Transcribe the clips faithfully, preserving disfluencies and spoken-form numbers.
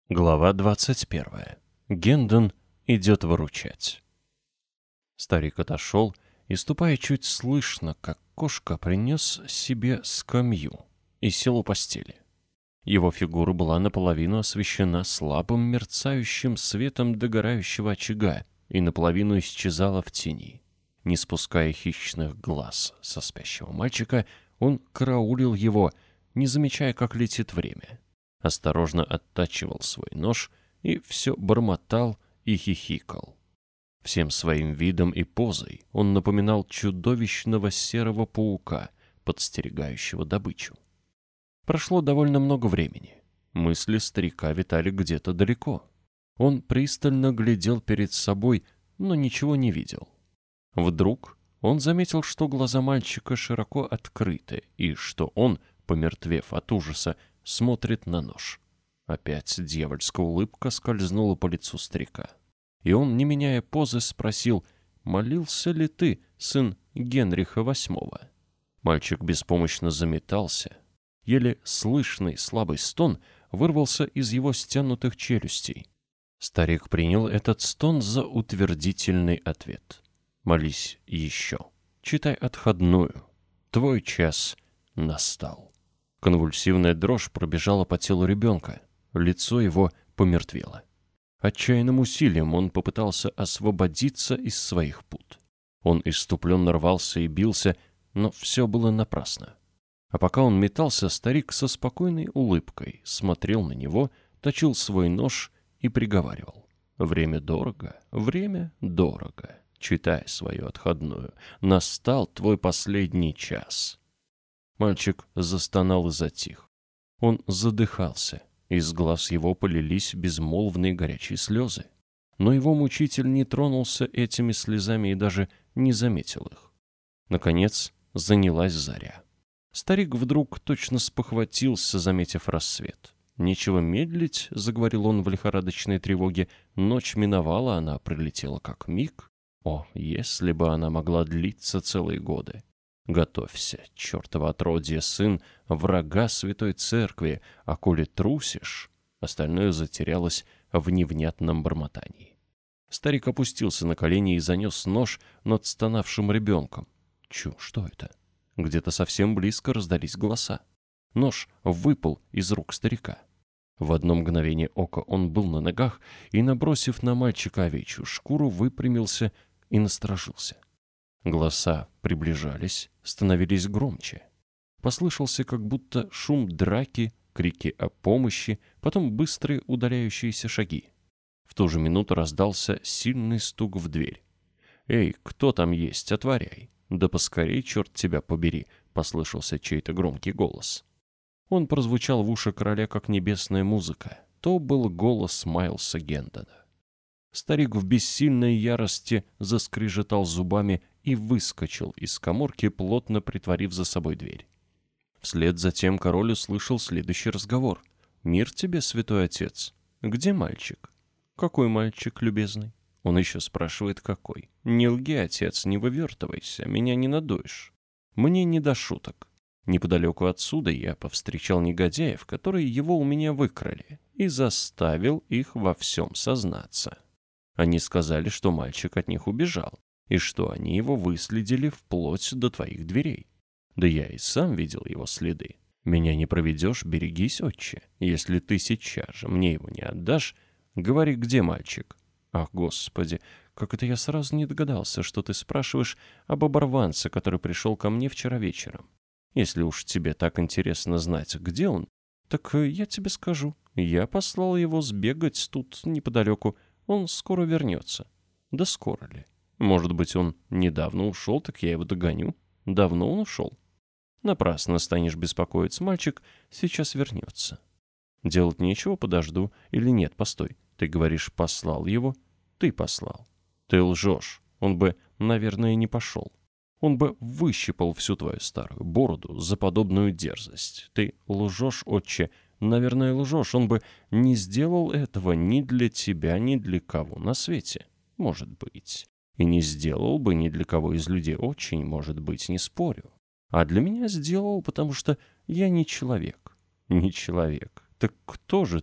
Глава двадцать первая. Гендон идет выручать. Старик отошел и, ступая чуть слышно, как кошка, принес себе скамью и сел у постели. Его фигура была наполовину освещена слабым мерцающим светом догорающего очага и наполовину исчезала в тени. Не спуская хищных глаз со спящего мальчика, он караулил его, не замечая, как летит время. Осторожно оттачивал свой нож и все бормотал и хихикал. Всем своим видом и позой он напоминал чудовищного серого паука, подстерегающего добычу. Прошло довольно много времени. Мысли старика витали где-то далеко. Он пристально глядел перед собой, но ничего не видел. Вдруг он заметил, что глаза мальчика широко открыты, и что он, помертвев от ужаса, смотрит на нож. Опять дьявольская улыбка скользнула по лицу старика. И он, не меняя позы, спросил: «Молился ли ты, сын Генриха восьмого?» Мальчик беспомощно заметался. Еле слышный слабый стон вырвался из его стянутых челюстей. Старик принял этот стон за утвердительный ответ. «Молись еще. Читай отходную. Твой час настал». Конвульсивная дрожь пробежала по телу ребенка. Лицо его помертвело. Отчаянным усилием он попытался освободиться из своих пут. Он исступленно рвался и бился, но все было напрасно. А пока он метался, старик со спокойной улыбкой смотрел на него, точил свой нож и приговаривал: «Время дорого, время дорого. Читай свою отходную. Настал твой последний час». Мальчик застонал и затих. Он задыхался. Из глаз его полились безмолвные горячие слезы. Но его мучитель не тронулся этими слезами и даже не заметил их. Наконец занялась заря. Старик вдруг точно спохватился, заметив рассвет. «Нечего медлить», — заговорил он в лихорадочной тревоге. «Ночь миновала, она прилетела как миг. О, если бы она могла длиться целые годы! Готовься, чертово отродье, сын врага святой церкви, а коли трусишь...» Остальное затерялось в невнятном бормотании. Старик опустился на колени и занес нож над стонавшим ребенком. Чу, что это? Где-то совсем близко раздались голоса. Нож выпал из рук старика. В одно мгновение ока он был на ногах и, набросив на мальчика овечью шкуру, выпрямился и насторожился. Голоса приближались, становились громче. Послышался как будто шум драки, крики о помощи, потом быстрые удаляющиеся шаги. В ту же минуту раздался сильный стук в дверь. «Эй, кто там есть? Отворяй!» «Да поскорей, черт тебя побери!» — послышался чей-то громкий голос. Он прозвучал в уши короля, как небесная музыка. То был голос Майлса Гендона. Старик в бессильной ярости заскрежетал зубами и выскочил из каморки, плотно притворив за собой дверь. Вслед за тем король услышал следующий разговор. «Мир тебе, святой отец! Где мальчик?» «Какой мальчик, любезный?» Он еще спрашивает, какой. «Не лги, отец, не вывертывайся, меня не надуешь. Мне не до шуток. Неподалеку отсюда я повстречал негодяев, которые его у меня выкрали, и заставил их во всем сознаться. Они сказали, что мальчик от них убежал, и что они его выследили вплоть до твоих дверей. Да я и сам видел его следы. Меня не проведешь, берегись, отче. Если ты сейчас же мне его не отдашь, говори, где мальчик». «Ах, Господи, как это я сразу не догадался, что ты спрашиваешь об оборванце, который пришел ко мне вчера вечером. Если уж тебе так интересно знать, где он, так я тебе скажу. Я послал его сбегать тут неподалеку. Он скоро вернется». «Да скоро ли? Может быть, он недавно ушел, так я его догоню. Давно он ушел?» «Напрасно станешь беспокоиться, мальчик сейчас вернется». «Делать нечего, подожду. Или нет, постой. Ты говоришь, послал его?» «Ты послал». «Ты лжешь. Он бы, наверное, не пошел. Он бы выщипал всю твою старую бороду за подобную дерзость. Ты лжешь, отче. Наверное, лжешь. Он бы не сделал этого ни для тебя, ни для кого на свете. Может быть. И не сделал бы ни для кого из людей. Очень, может быть, не спорю. А для меня сделал, потому что я не человек». «Не человек. Так кто же ты,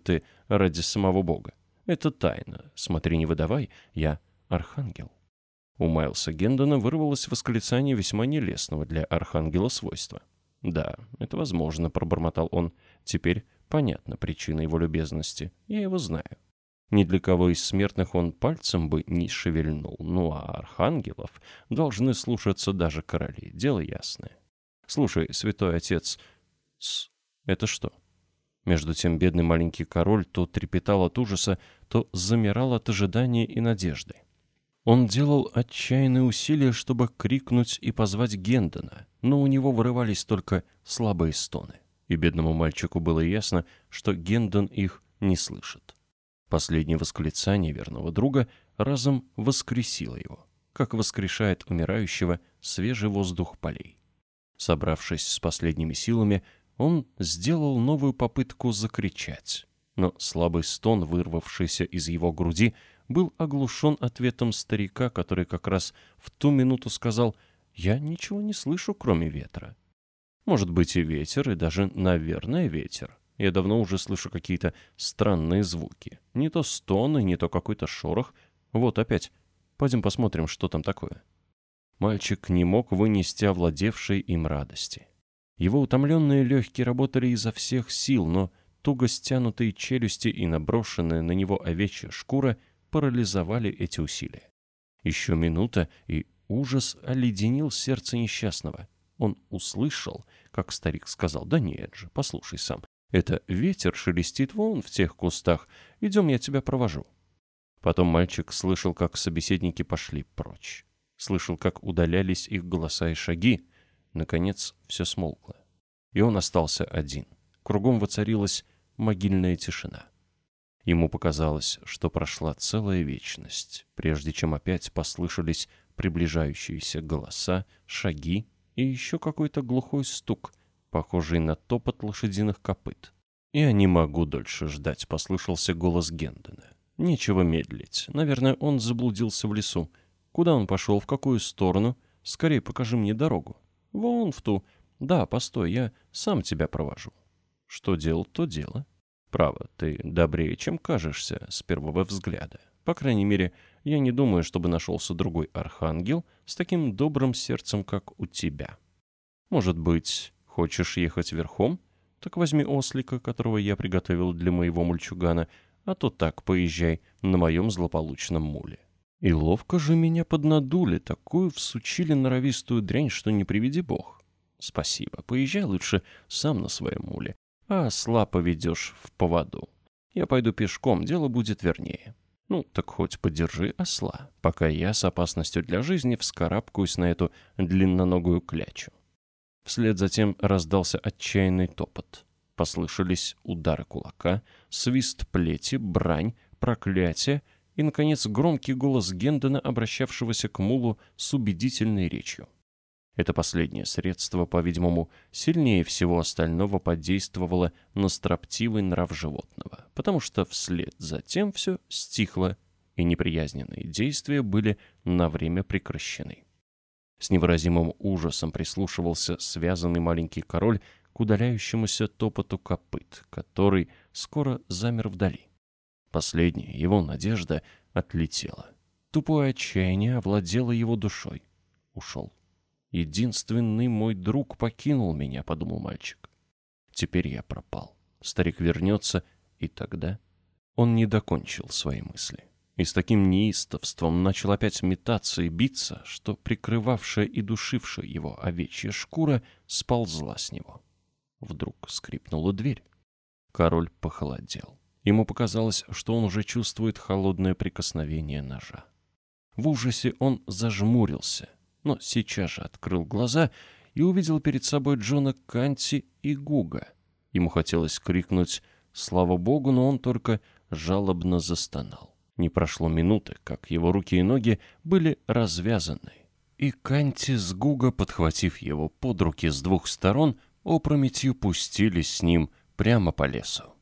ради самого Бога. Это тайна. Смотри, не выдавай. Я архангел». У Майлса Гендона вырвалось восклицание весьма нелестного для архангела свойства. «Да, это возможно», — пробормотал он. «Теперь понятна причина его любезности. Я его знаю. Ни для кого из смертных он пальцем бы не шевельнул. Ну а архангелов должны слушаться даже короли. Дело ясное. Слушай, святой отец...» «Тсс, это что?» Между тем бедный маленький король то трепетал от ужаса, то замирал от ожидания и надежды. Он делал отчаянные усилия, чтобы крикнуть и позвать Гендона, но у него вырывались только слабые стоны, и бедному мальчику было ясно, что Гендон их не слышит. Последнее восклицание верного друга разом воскресило его, как воскрешает умирающего свежий воздух полей. Собравшись с последними силами, он сделал новую попытку закричать, но слабый стон, вырвавшийся из его груди, был оглушен ответом старика, который как раз в ту минуту сказал: «Я ничего не слышу, кроме ветра». Может быть, и ветер, и даже, наверное, ветер. Я давно уже слышу какие-то странные звуки. Не то стоны, не то какой-то шорох. Вот опять. Пойдем посмотрим, что там такое. Мальчик не мог вынести овладевшей им радости. Его утомленные легкие работали изо всех сил, но туго стянутые челюсти и наброшенная на него овечья шкура парализовали эти усилия. Еще минута, и ужас оледенил сердце несчастного. Он услышал, как старик сказал: «Да нет же, послушай сам, это ветер шелестит вон в тех кустах. Идем, я тебя провожу». Потом мальчик слышал, как собеседники пошли прочь. Слышал, как удалялись их голоса и шаги. Наконец все смолкло, и он остался один. Кругом воцарилась могильная тишина. Ему показалось, что прошла целая вечность, прежде чем опять послышались приближающиеся голоса, шаги и еще какой-то глухой стук, похожий на топот лошадиных копыт. «Я не могу дольше ждать», — послышался голос Гендона. «Нечего медлить. Наверное, он заблудился в лесу. Куда он пошел, в какую сторону? Скорее покажи мне дорогу. Вон в ту. Да, постой, я сам тебя провожу». Что дело, то дело. Право, ты добрее, чем кажешься с первого взгляда. По крайней мере, я не думаю, чтобы нашелся другой архангел с таким добрым сердцем, как у тебя. Может быть, хочешь ехать верхом? Так возьми ослика, которого я приготовил для моего мальчугана, а то так поезжай на моем злополучном муле. И ловко же меня поднадули, такую всучили норовистую дрянь, что не приведи бог. Спасибо, поезжай лучше сам на своем муле, а осла поведешь в поводу. Я пойду пешком, дело будет вернее. Ну, так хоть подержи осла, пока я с опасностью для жизни вскарабкаюсь на эту длинноногую клячу». Вслед за тем раздался отчаянный топот. Послышались удары кулака, свист плети, брань, проклятие и, наконец, громкий голос Гендона, обращавшегося к мулу с убедительной речью. Это последнее средство, по-видимому, сильнее всего остального подействовало на строптивый нрав животного, потому что вслед за тем все стихло, и неприязненные действия были на время прекращены. С невыразимым ужасом прислушивался связанный маленький король к удаляющемуся топоту копыт, который скоро замер вдали. Последняя его надежда отлетела. Тупое отчаяние овладело его душой. Ушел. «Единственный мой друг покинул меня», — подумал мальчик. «Теперь я пропал. Старик вернется, и тогда...» Он не докончил свои мысли. И с таким неистовством начал опять метаться и биться, что прикрывавшая и душившая его овечья шкура сползла с него. Вдруг скрипнула дверь. Король похолодел. Ему показалось, что он уже чувствует холодное прикосновение ножа. В ужасе он зажмурился, но сейчас же открыл глаза и увидел перед собой Джона Канти и Гуга. Ему хотелось крикнуть «Слава Богу!», но он только жалобно застонал. Не прошло минуты, как его руки и ноги были развязаны, и Канти с Гуга, подхватив его под руки с двух сторон, опрометью пустились с ним прямо по лесу.